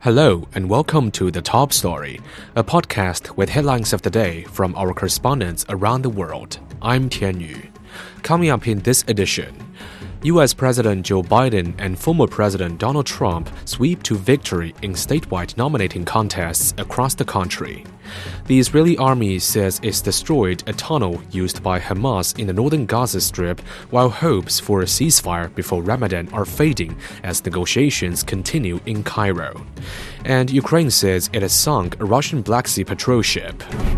Hello and welcome to The Top Story, a podcast with headlines of the day from our correspondents around the world. I'm Tian Yu. Coming up in this edition, U.S. President Joe Biden and former President Donald Trump sweep to victory in statewide nominating contests across the country. The Israeli army says it's destroyed a tunnel used by Hamas in the northern Gaza Strip, while hopes for a ceasefire before Ramadan are fading as negotiations continue in Cairo. And Ukraine says it has sunk a Russian Black Sea patrol ship.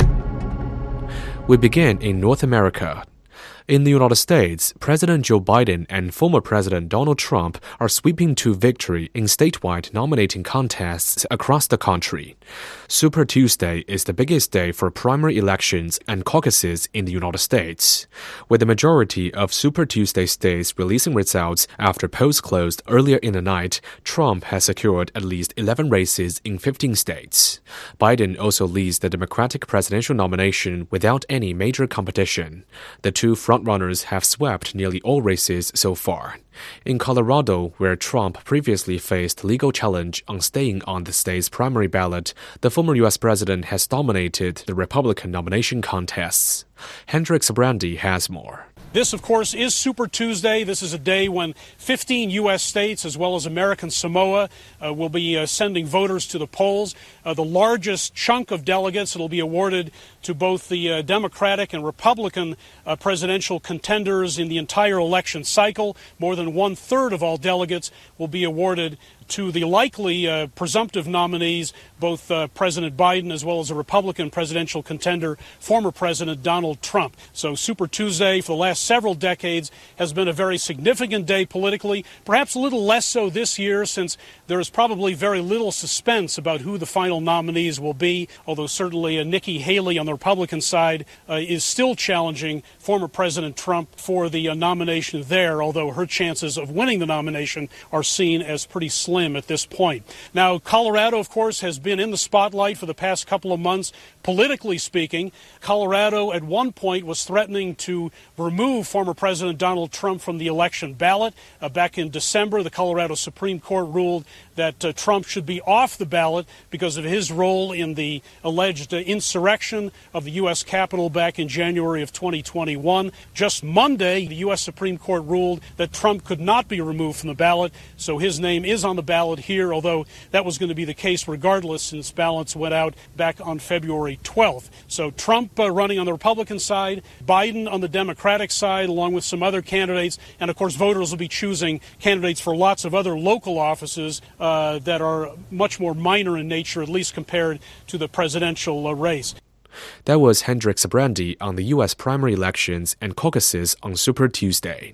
We begin in North America. In the United States, President Joe Biden and former President Donald Trump are sweeping to victory in statewide nominating contests across the country. Super Tuesday is the biggest day for primary elections and caucuses in the United States, with the majority of Super Tuesday states releasing results after polls closed earlier in the night. Trump has secured at least 11 races in 15 states. Biden also leads the Democratic presidential nomination without any major competition. The two frontrunners have swept nearly all races so far. In Colorado, where Trump previously faced legal challenge on staying on the state's primary ballot, the former U.S. president has dominated the Republican nomination contests. Hendrix Brandy has more. This, of course, is Super Tuesday. This is a day when 15 U.S. states, as well as American Samoa, will be sending voters to the polls. The largest chunk of delegates that will be awarded to both the Democratic and Republican presidential contenders in the entire election cycle. More than one-third of all delegates will be awarded to the likely presumptive nominees, both President Biden as well as a Republican presidential contender, former President Donald Trump. So Super Tuesday for the last several decades has been a very significant day politically, perhaps a little less so this year since there is probably very little suspense about who the final nominees will be, although certainly Nikki Haley on the Republican side is still challenging former President Trump for the nomination there, although her chances of winning the nomination are seen as pretty slim at this point. Now, Colorado, of course, has been in the spotlight for the past couple of months. Politically speaking, Colorado at one point was threatening to remove former President Donald Trump from the election ballot. Back in December, the Colorado Supreme Court ruled that Trump should be off the ballot because of his role in the alleged insurrection of the U.S. Capitol back in January of 2021. Just Monday, the U.S. Supreme Court ruled that Trump could not be removed from the ballot, so his name is on the ballot here, although that was going to be the case regardless since ballots went out back on February 12th. So Trump running on the Republican side, Biden on the Democratic side, along with some other candidates, and of course voters will be choosing candidates for lots of other local offices that are much more minor in nature, at least compared to the presidential race. That was Hendrix Brandy on the U.S. primary elections and caucuses on Super Tuesday.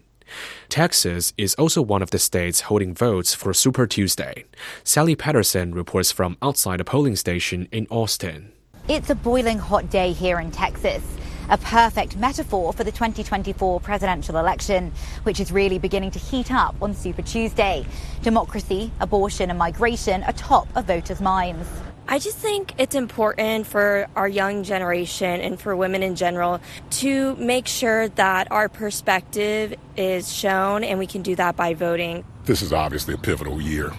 Texas is also one of the states holding votes for Super Tuesday. Sally Patterson reports from outside a polling station in Austin. It's a boiling hot day here in Texas. A perfect metaphor for the 2024 presidential election, which is really beginning to heat up on Super Tuesday. Democracy, abortion and migration are top of voters' minds. I just think it's important for our young generation and for women in general to make sure that our perspective is shown, and we can do that by voting. This is obviously a pivotal year,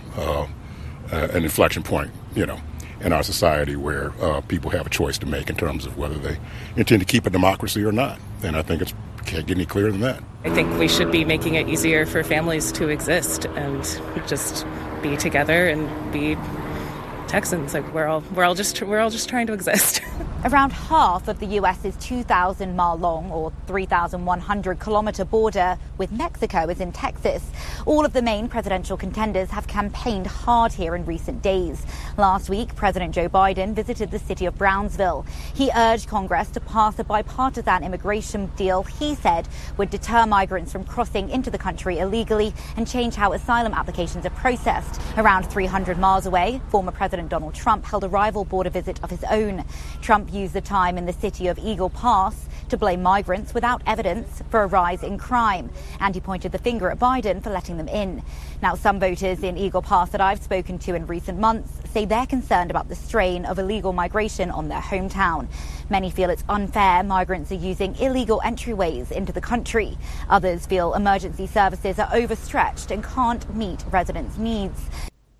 an inflection point, in our society where people have a choice to make in terms of whether they intend to keep a democracy or not. And I think it can't get any clearer than that. I think we should be making it easier for families to exist and just be together and be Texans. Like we're all just trying to exist. Around half of the U.S.'s 2,000-mile long or 3,100-kilometer border with Mexico is in Texas. All of the main presidential contenders have campaigned hard here in recent days. Last week, President Joe Biden visited the city of Brownsville. He urged Congress to pass a bipartisan immigration deal he said would deter migrants from crossing into the country illegally and change how asylum applications are processed. Around 300 miles away, former President Donald Trump held a rival border visit of his own. Trump used the time in the city of Eagle Pass to blame migrants without evidence for a rise in crime. And he pointed the finger at Biden for letting them in. Now, some voters in Eagle Pass that I've spoken to in recent months say they're concerned about the strain of illegal migration on their hometown. Many feel it's unfair migrants are using illegal entryways into the country. Others feel emergency services are overstretched and can't meet residents' needs.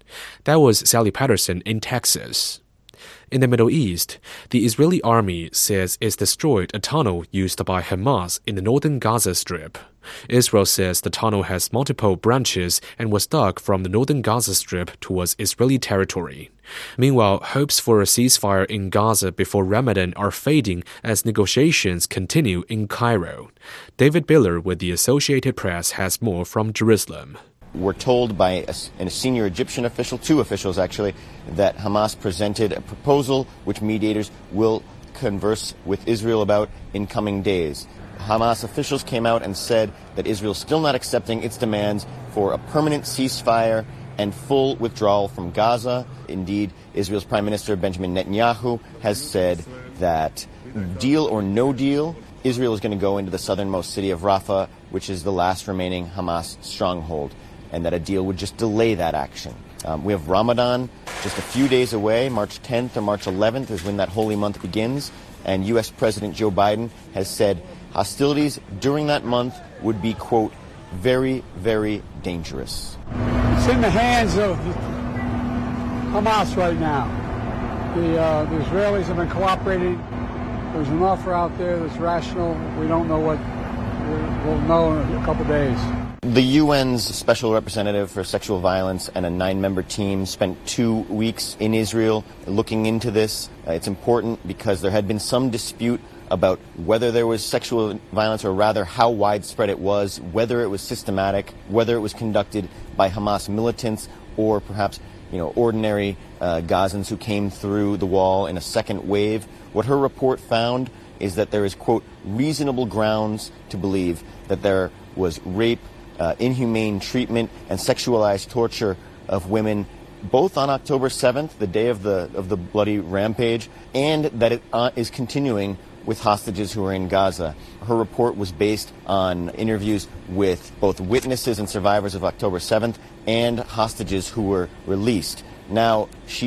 That was Sally Patterson in Texas. In the Middle East, the Israeli army says it's destroyed a tunnel used by Hamas in the northern Gaza Strip. Israel says the tunnel has multiple branches and was dug from the northern Gaza Strip towards Israeli territory. Meanwhile, hopes for a ceasefire in Gaza before Ramadan are fading as negotiations continue in Cairo. David Biller with the Associated Press has more from Jerusalem. We're told by a senior Egyptian official, two officials actually, that Hamas presented a proposal which mediators will converse with Israel about in coming days. Hamas officials came out and said that Israel's still not accepting its demands for a permanent ceasefire and full withdrawal from Gaza. Indeed, Israel's Prime Minister Benjamin Netanyahu has said that deal or no deal, Israel is going to go into the southernmost city of Rafah, which is the last remaining Hamas stronghold, and that a deal would just delay that action. We have Ramadan just a few days away. March 10th or March 11th is when that holy month begins, and U.S. President Joe Biden has said hostilities during that month would be, quote, very, very dangerous. It's in the hands of Hamas right now. The Israelis have been cooperating. There's an offer out there that's rational. We don't know what we'll know in a couple days. The UN's Special Representative for Sexual Violence and a 9-member team spent 2 weeks in Israel looking into this. It's important because there had been some dispute about whether there was sexual violence, or rather how widespread it was, whether it was systematic, whether it was conducted by Hamas militants or perhaps, ordinary Gazans who came through the wall in a second wave. What her report found is that there is, quote, reasonable grounds to believe that there was rape, inhumane treatment, and sexualized torture of women, both on October 7th, the day of the bloody rampage, and that it is continuing with hostages who are in Gaza. Her report was based on interviews with both witnesses and survivors of October 7th and hostages who were released. Now,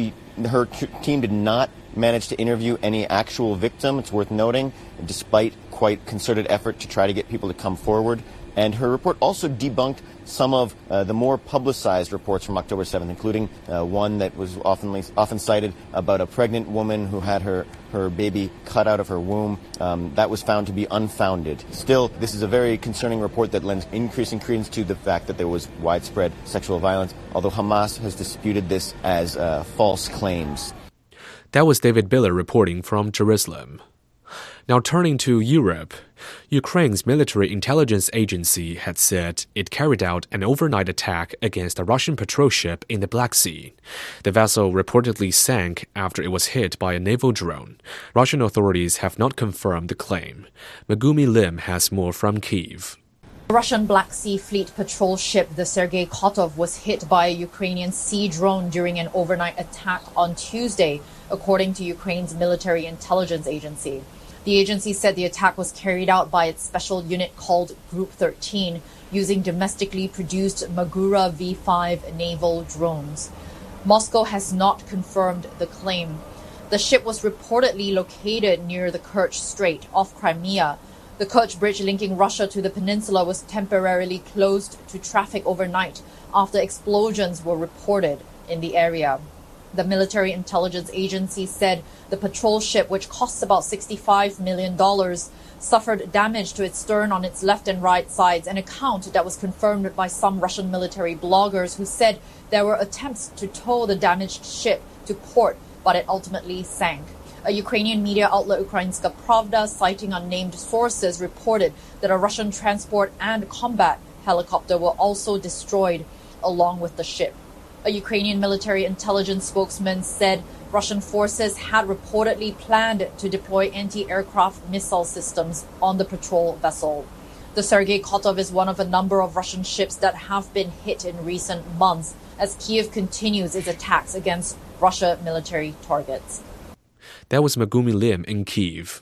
her team did not manage to interview any actual victim, it's worth noting, despite quite concerted effort to try to get people to come forward. And her report also debunked some of the more publicized reports from October 7th, including one that was often cited about a pregnant woman who had her baby cut out of her womb. That was found to be unfounded. Still, this is a very concerning report that lends increasing credence to the fact that there was widespread sexual violence, although Hamas has disputed this as false claims. That was David Biller reporting from Jerusalem. Now turning to Europe, Ukraine's military intelligence agency had said it carried out an overnight attack against a Russian patrol ship in the Black Sea. The vessel reportedly sank after it was hit by a naval drone. Russian authorities have not confirmed the claim. Megumi Lim has more from Kyiv. The Russian Black Sea Fleet patrol ship, the Sergei Kotov, was hit by a Ukrainian sea drone during an overnight attack on Tuesday, according to Ukraine's military intelligence agency. The agency said the attack was carried out by its special unit called Group 13, using domestically produced Magura V5 naval drones. Moscow has not confirmed the claim. The ship was reportedly located near the Kerch Strait off Crimea. The Kerch Bridge linking Russia to the peninsula was temporarily closed to traffic overnight after explosions were reported in the area. The military intelligence agency said the patrol ship, which costs about $65 million, suffered damage to its stern on its left and right sides, an account that was confirmed by some Russian military bloggers who said there were attempts to tow the damaged ship to port, but it ultimately sank. A Ukrainian media outlet, Ukrainska Pravda, citing unnamed sources, reported that a Russian transport and combat helicopter were also destroyed along with the ship. A Ukrainian military intelligence spokesman said Russian forces had reportedly planned to deploy anti-aircraft missile systems on the patrol vessel. The Sergei Kotov is one of a number of Russian ships that have been hit in recent months as Kyiv continues its attacks against Russian military targets. That was Megumi Lim in Kyiv.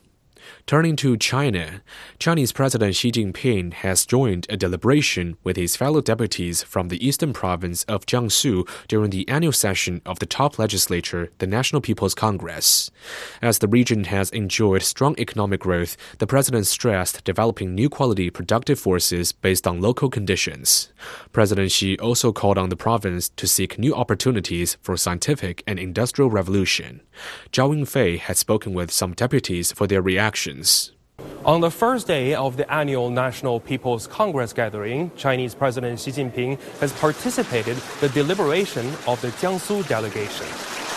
Turning to China, Chinese President Xi Jinping has joined a deliberation with his fellow deputies from the eastern province of Jiangsu during the annual session of the top legislature, the National People's Congress. As the region has enjoyed strong economic growth, the president stressed developing new quality productive forces based on local conditions. President Xi also called on the province to seek new opportunities for scientific and industrial revolution. Zhao Yingfei had spoken with some deputies for their reactions. On the first day of the annual National People's Congress gathering, Chinese President Xi Jinping has participated in the deliberation of the Jiangsu delegation.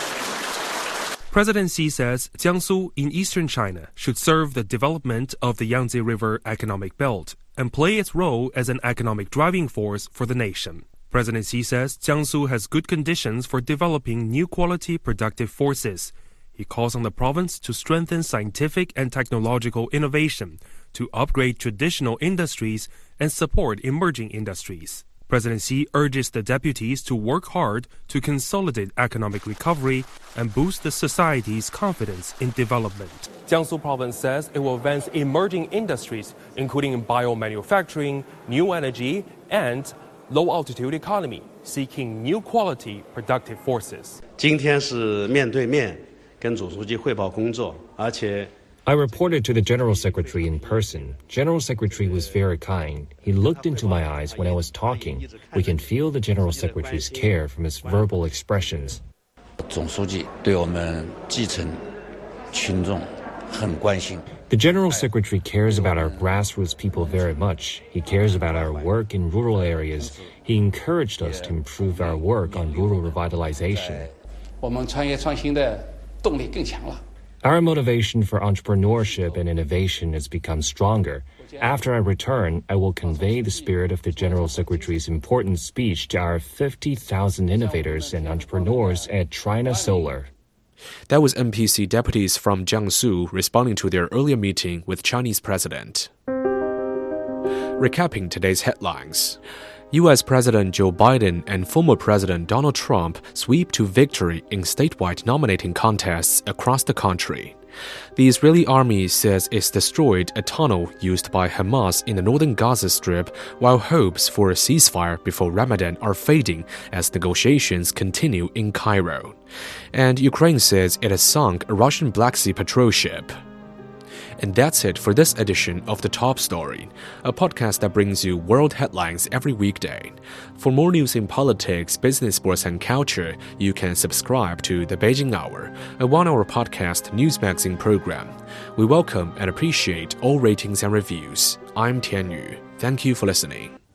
President Xi says Jiangsu in eastern China should serve the development of the Yangtze River economic belt and play its role as an economic driving force for the nation. President Xi says Jiangsu has good conditions for developing new quality productive forces. He calls on the province to strengthen scientific and technological innovation, to upgrade traditional industries and support emerging industries. President Xi urges the deputies to work hard to consolidate economic recovery and boost the society's confidence in development. Jiangsu province says it will advance emerging industries, including biomanufacturing, new energy, and low-altitude economy, seeking new quality productive forces. 今天是面对面跟主书记汇报工作，而且 I reported to the General Secretary in person. General Secretary was very kind. He looked into my eyes when I was talking. We can feel the General Secretary's care from his verbal expressions. 总书记对我们基层群众很关心。 The General Secretary cares about our grassroots people very much. He cares about our work in rural areas. He encouraged us to improve our work on rural revitalization. 我们创业创新的动力更强了。 Our motivation for entrepreneurship and innovation has become stronger. After I return, I will convey the spirit of the General Secretary's important speech to our 50,000 innovators and entrepreneurs at Trina Solar. That was NPC deputies from Jiangsu responding to their earlier meeting with Chinese president. Recapping today's headlines. U.S. President Joe Biden and former President Donald Trump sweep to victory in statewide nominating contests across the country. The Israeli army says it's destroyed a tunnel used by Hamas in the northern Gaza Strip, while hopes for a ceasefire before Ramadan are fading as negotiations continue in Cairo. And Ukraine says it has sunk a Russian Black Sea patrol ship. And that's it for this edition of The Top Story, a podcast that brings you world headlines every weekday. For more news in politics, business, sports, and culture, you can subscribe to The Beijing Hour, a one-hour podcast news magazine program. We welcome and appreciate all ratings and reviews. I'm Tian Yu. Thank you for listening.